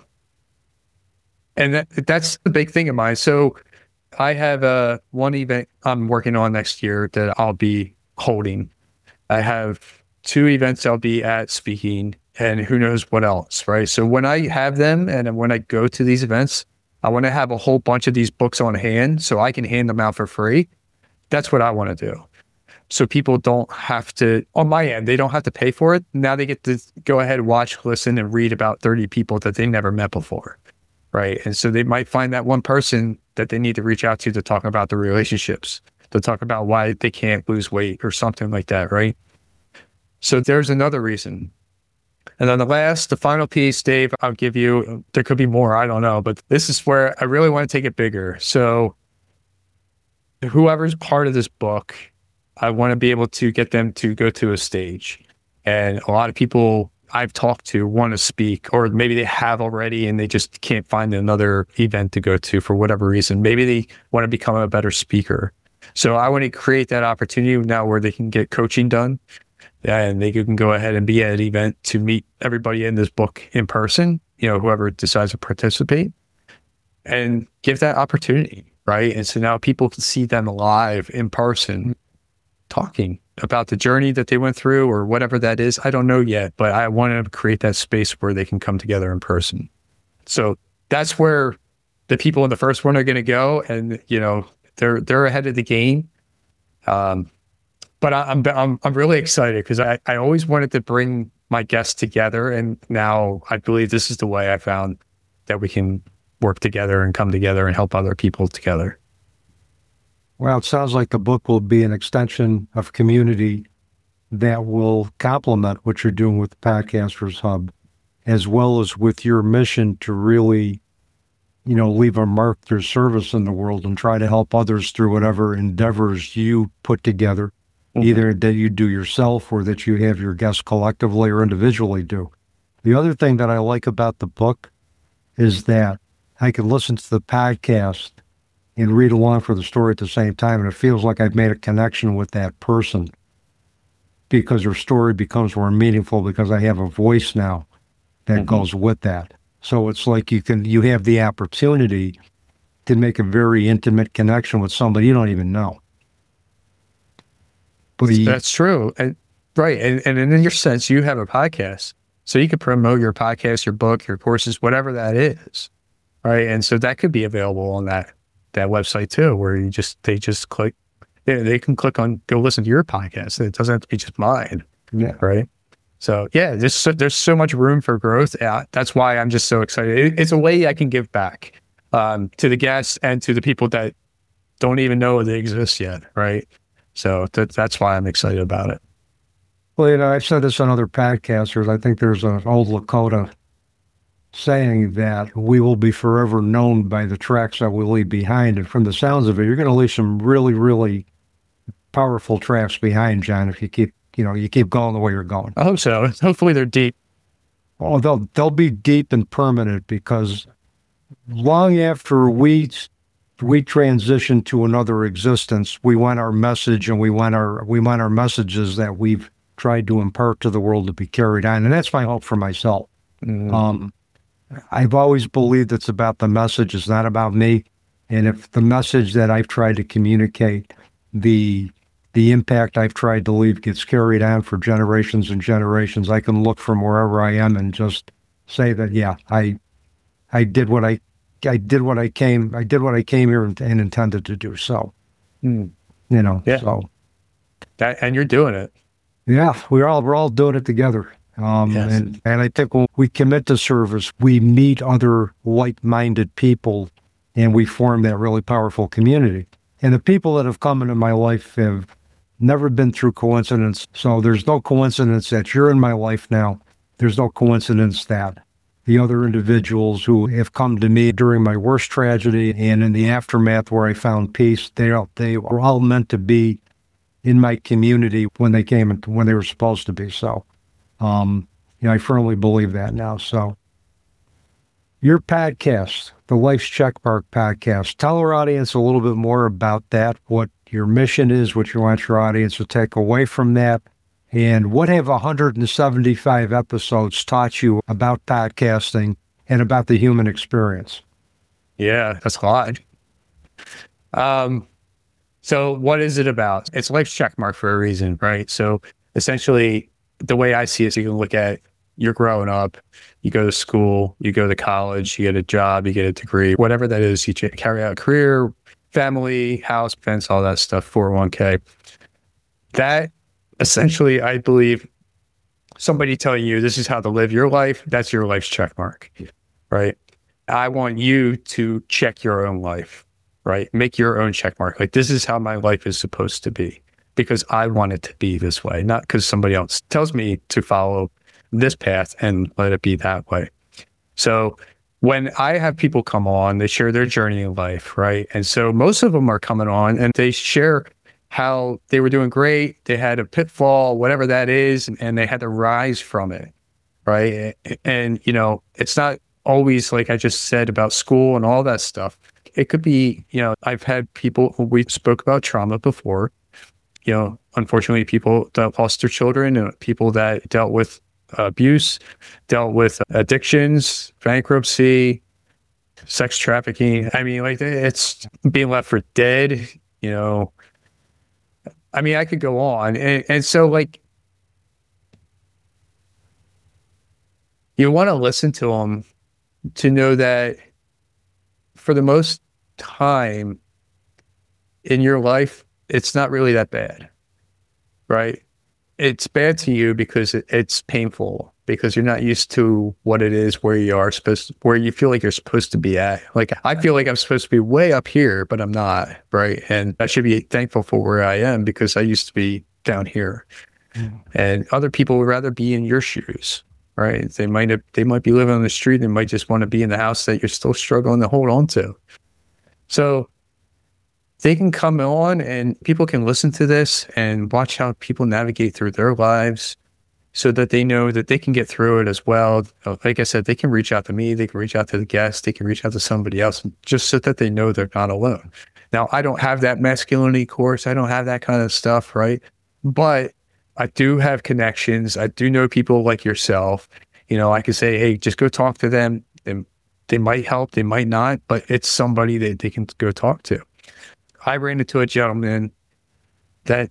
and that, that's the big thing of mine. So I have uh, one event I'm working on next year that I'll be holding. I have two events I'll be at speaking, and who knows what else, right? So when I have them and when I go to these events, I want to have a whole bunch of these books on hand so I can hand them out for free. That's what I want to do. So people don't have to, on my end, they don't have to pay for it. Now they get to go ahead, watch, listen, and read about thirty people that they never met before, right? And so they might find that one person that they need to reach out to to talk about the relationships, to talk about why they can't lose weight or something like that, right? So there's another reason. And then the last, the final piece, Dave, I'll give you, there could be more, I don't know, but this is where I really want to take it bigger. So whoever's part of this book, I want to be able to get them to go to a stage. And a lot of people I've talked to want to speak, or maybe they have already and they just can't find another event to go to for whatever reason. Maybe they want to become a better speaker. So I want to create that opportunity now where they can get coaching done and they can go ahead and be at an event to meet everybody in this book in person, you know, whoever decides to participate, and give that opportunity, right? And so now people can see them live in person talking about the journey that they went through or whatever that is. I don't know yet, but I want to create that space where they can come together in person. So that's where the people in the first one are going to go. And, you know, they're, they're ahead of the game. Um, but I, I'm, I'm, I'm really excited because I, I always wanted to bring my guests together. And now I believe this is the way I found that we can work together and come together and help other people together.
Well, it sounds like the book will be an extension of community that will complement what you're doing with the Podcasters Hub, as well as with your mission to really, you know, leave a mark through service in the world and try to help others through whatever endeavors you put together, mm-hmm. either that you do yourself or that you have your guests collectively or individually do. The other thing that I like about the book is that I can listen to the podcast and read along for the story at the same time, and it feels like I've made a connection with that person because their story becomes more meaningful because I have a voice now that mm-hmm. goes with that. So it's like you can you have the opportunity to make a very intimate connection with somebody you don't even know. But you,
That's true. And, right. And, and in your sense, you have a podcast. So you can promote your podcast, your book, your courses, whatever that is. Right. And so that could be available on that that website too, where you just, they just click, they, they can click on, go listen to your podcast. It doesn't have to be just mine.
Yeah.
Right. So yeah, there's so, there's so much room for growth. Yeah, that's why I'm just so excited. It, it's a way I can give back um, to the guests and to the people that don't even know they exist yet. Right. So th- that's why I'm excited about it.
Well, you know, I've said this on other podcasters. I think there's an old Lakota saying that we will be forever known by the tracks that we leave behind. And from the sounds of it, you're going to leave some really, really powerful tracks behind, John, if you keep, you know, you keep going the way you're going.
I hope so. Hopefully they're deep.
Oh, they'll, they'll be deep and permanent because long after we, we transition to another existence, we want our message and we want our, we want our messages that we've tried to impart to the world to be carried on. And that's my hope for myself. Mm. Um, I've always believed it's about the message. It's not about me. And if the message that I've tried to communicate, the the impact I've tried to leave gets carried on for generations and generations, I can look from wherever I am and just say that, yeah, I I did what I I did what I came I did what I came here and, and intended to do. So, mm. you know,
yeah.
so
that, and you're doing it.
Yeah, we're all we're all doing it together. Um,
yes.
and, and I think when we commit to service, we meet other like-minded people and we formed that really powerful community. And the people that have come into my life have never been through coincidence. So there's no coincidence that you're in my life now. There's no coincidence that the other individuals who have come to me during my worst tragedy and in the aftermath where I found peace, they are, they were all meant to be in my community when they came and when they were supposed to be. So, um, you know, I firmly believe that now. So your podcast, the Life's Checkmark podcast, tell our audience a little bit more about that, what your mission is, what you want your audience to take away from that, and what have one hundred seventy-five episodes taught you about podcasting and about the human experience?
Yeah, that's a lot. Um, so what is it about? It's Life's Checkmark for a reason, right? So essentially, the way I see it is you can look at you're growing up, you go to school, you go to college, you get a job, you get a degree, whatever that is, you carry out a career, family, house, fence, all that stuff, four oh one k. That essentially, I believe, somebody telling you this is how to live your life, that's your life's check mark, right? I want you to check your own life, right? Make your own check mark. Like, this is how my life is supposed to be because I want it to be this way, not because somebody else tells me to follow this path and let it be that way. So when I have people come on, they share their journey in life, right? And so most of them are coming on and they share how they were doing great. They had a pitfall, whatever that is, and they had to rise from it, right? And, you know, it's not always like I just said about school and all that stuff. It could be, you know, I've had people, we spoke about trauma before, you know, unfortunately, people that lost their children and people that dealt with abuse, dealt with addictions, bankruptcy, sex trafficking. I mean, like, it's being left for dead, you know. I mean, I could go on. And, and so, like, you want to listen to them to know that for the most time in your life, it's not really that bad, right? It's bad to you because it, it's painful, because you're not used to what it is where you are supposed to, where you feel like you're supposed to be at. Like, I feel like I'm supposed to be way up here, but I'm not, right? And I should be thankful for where I am because I used to be down here. Mm. And other people would rather be in your shoes, right? They might have, they might be living on the street. They might just want to be in the house that you're still struggling to hold on to. So they can come on and people can listen to this and watch how people navigate through their lives so that they know that they can get through it as well. Like I said, they can reach out to me, they can reach out to the guests, they can reach out to somebody else just so that they know they're not alone. Now, I don't have that masculinity course. I don't have that kind of stuff, right? But I do have connections. I do know people like yourself. You know, I can say, hey, just go talk to them. They, they might help, they might not, but it's somebody that they can go talk to. I ran into a gentleman that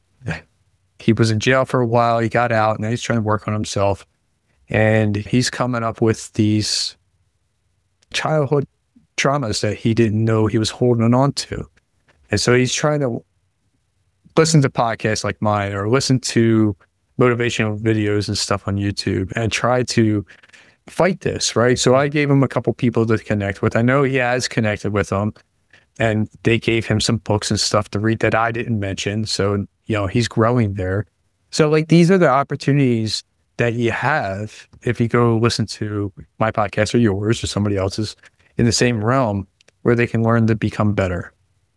he was in jail for a while. He got out and he's trying to work on himself. And he's coming up with these childhood traumas that he didn't know he was holding on to. And so he's trying to listen to podcasts like mine or listen to motivational videos and stuff on YouTube and try to fight this, right? So I gave him a couple people to connect with. I know he has connected with them. And they gave him some books and stuff to read that I didn't mention. So, you know, he's growing there. So, like, these are the opportunities that you have if you go listen to my podcast or yours or somebody else's in the same realm where they can learn to become better.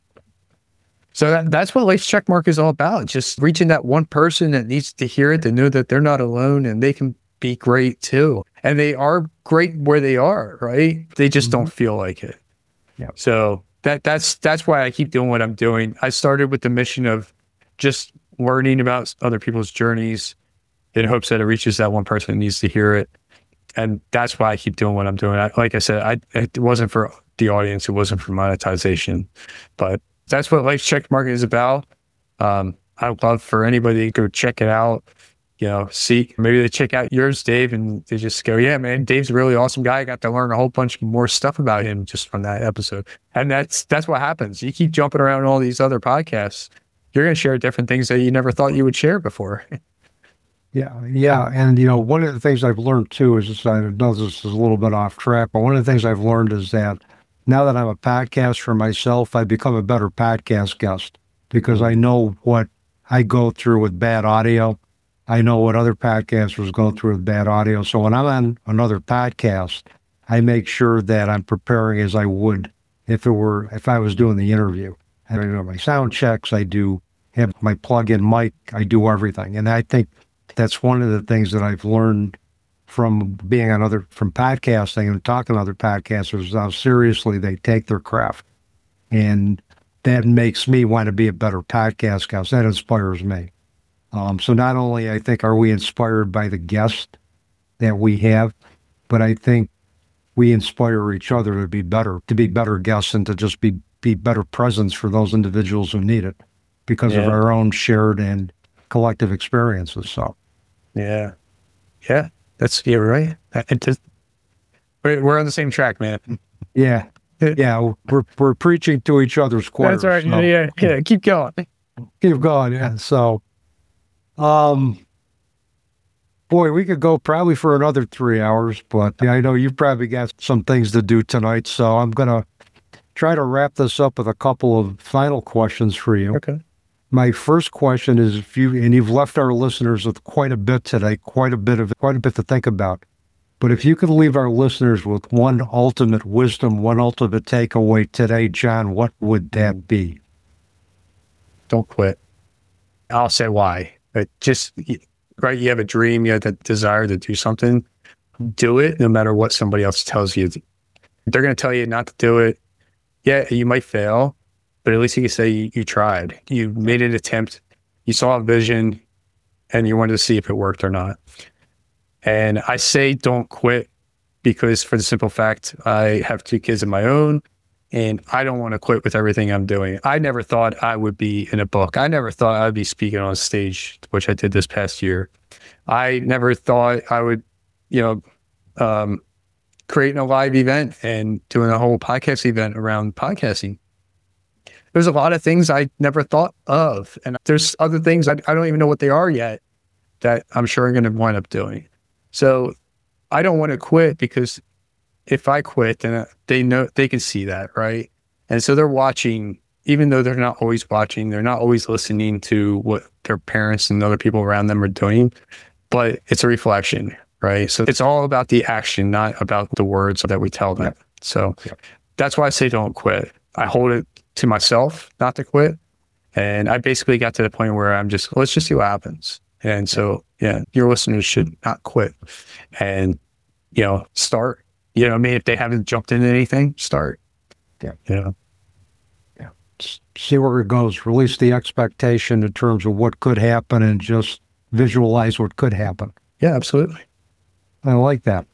So that, that's what Life's Checkmark is all about. Just reaching that one person that needs to hear it, to know that they're not alone and they can be great too. And they are great where they are, right? They just mm-hmm. don't feel like it. Yeah. So That that's that's why I keep doing what I'm doing. I started with the mission of just learning about other people's journeys in hopes that it reaches that one person that needs to hear it. And that's why I keep doing what I'm doing. I, like I said, I, it wasn't for the audience. It wasn't for monetization. But that's what Life's Checkmark is about. Um, I would love for anybody to go check it out. You know, see, maybe they check out yours, Dave, and they just go, yeah, man, Dave's a really awesome guy. I got to learn a whole bunch more stuff about him just from that episode. And that's that's what happens. You keep jumping around all these other podcasts, you're going to share different things that you never thought you would share before.
Yeah, yeah. And, you know, one of the things I've learned, too, is, just, I know this is a little bit off track, but one of the things I've learned is that now that I'm a podcaster myself, I become a better podcast guest because I know what I go through with bad audio. I know what other podcasters go through with bad audio. So when I'm on another podcast, I make sure that I'm preparing as I would if it were, if I was doing the interview. I do my sound checks. I do have my plug-in mic. I do everything. And I think that's one of the things that I've learned from being on other, from podcasting and talking to other podcasters, how seriously they take their craft. And that makes me want to be a better podcast guest. That inspires me. Um, so not only, I think, are we inspired by the guests that we have, but I think we inspire each other to be better, to be better guests and to just be, be better presence for those individuals who need it because
yeah.
of our own shared and collective experiences. So,
yeah. Yeah. That's, you're right. It just, we're, we're on the same track, man.
Yeah. Yeah. We're, we're preaching to each other's choir.
That's right.
So.
Yeah. Yeah. Keep going.
Keep going. Yeah. So, um, boy, we could go probably for another three hours, but I know you've probably got some things to do tonight. So I'm going to try to wrap this up with a couple of final questions for you.
Okay.
My first question is if you, and you've left our listeners with quite a bit today, quite a bit of, quite a bit to think about. But if you could leave our listeners with one ultimate wisdom, one ultimate takeaway today, John, what would that be?
Don't quit. I'll say why. But just, right, you have a dream, you have that desire to do something, do it no matter what somebody else tells you. They're going to tell you not to do it. Yeah, you might fail, but at least you can say you, you tried. You made an attempt, you saw a vision, and you wanted to see if it worked or not. And I say don't quit because for the simple fact, I have two kids of my own, and I don't want to quit with everything I'm doing. I never thought I would be in a book. I never thought I'd be speaking on stage, which I did this past year. I never thought I would, you know, um, creating a live event and doing a whole podcast event around podcasting. There's a lot of things I never thought of. And there's other things I, I don't even know what they are yet that I'm sure I'm going to wind up doing. So I don't want to quit because if I quit, then they know, they can see that, right? And so they're watching, even though they're not always watching, they're not always listening to what their parents and other people around them are doing, but it's a reflection, right? So it's all about the action, not about the words that we tell them. Yeah. So yeah. That's why I say don't quit. I hold it to myself not to quit. And I basically got to the point where I'm just, let's just see what happens. And so, yeah, your listeners should not quit and, you know, start. You know what I mean? If they haven't jumped into anything, start.
Yeah.
Yeah.
Yeah. See where it goes. Release the expectation in terms of what could happen and just visualize what could happen.
Yeah, absolutely.
I like that.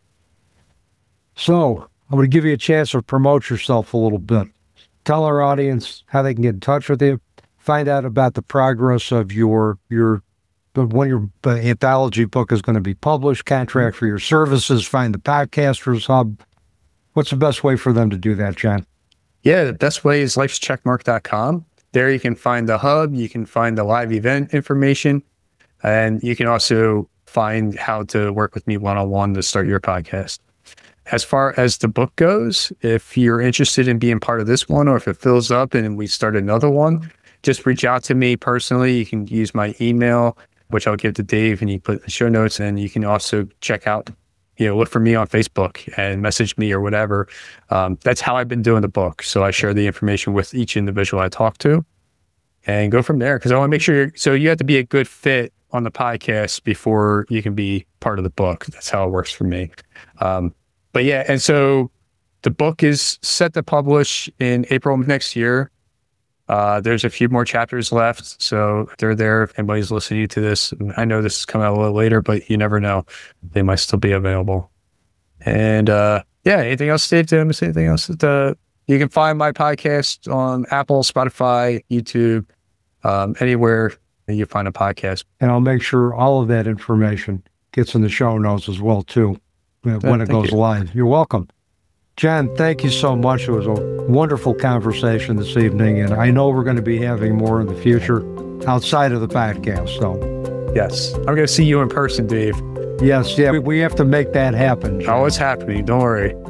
So I'm going to give you a chance to promote yourself a little bit. Tell our audience how they can get in touch with you. Find out about the progress of your, your, when your anthology book is going to be published, contract for your services, find the Podcasters Hub. What's the best way for them to do that, John?
Yeah, the best way is life's checkmark dot com. There you can find the hub, you can find the live event information, and you can also find how to work with me one-on-one to start your podcast. As far as the book goes, if you're interested in being part of this one, or if it fills up and we start another one, just reach out to me personally. You can use my email, which I'll give to Dave, and you put in the show notes, and you can also check out, you know, look for me on Facebook and message me or whatever. Um, that's how I've been doing the book. So I share the information with each individual I talk to and go from there. Cause I want to make sure you're, so you have to be a good fit on the podcast before you can be part of the book. That's how it works for me. Um, but yeah. And so the book is set to publish in April of next year. Uh, there's a few more chapters left, so they're there if anybody's listening to this. I know this is coming out a little later, but you never know. They might still be available. And uh, yeah, anything else, Dave? Did I miss anything else? That, uh, you can find my podcast on Apple, Spotify, YouTube, um, anywhere you find a podcast.
And I'll make sure all of that information gets in the show notes as well, too, when
Yeah,
it goes
you.
live. You're welcome. John, thank you so much. It was a wonderful conversation this evening, and I know we're going to be having more in the future outside of the podcast. So,
Yes. I'm going to see you in person, Dave.
yes, yeah, we, we have to make that happen, John.
Oh, it's happening. Don't worry.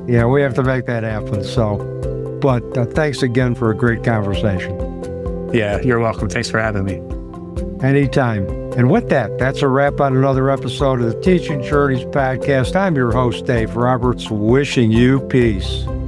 Yeah, we have to make that happen. So, but uh, thanks again for a great conversation.
Yeah, you're welcome. Thanks for having me.
Anytime. And with that, that's a wrap on another episode of the Teaching Journeys podcast. I'm your host, Dave Roberts, wishing you peace.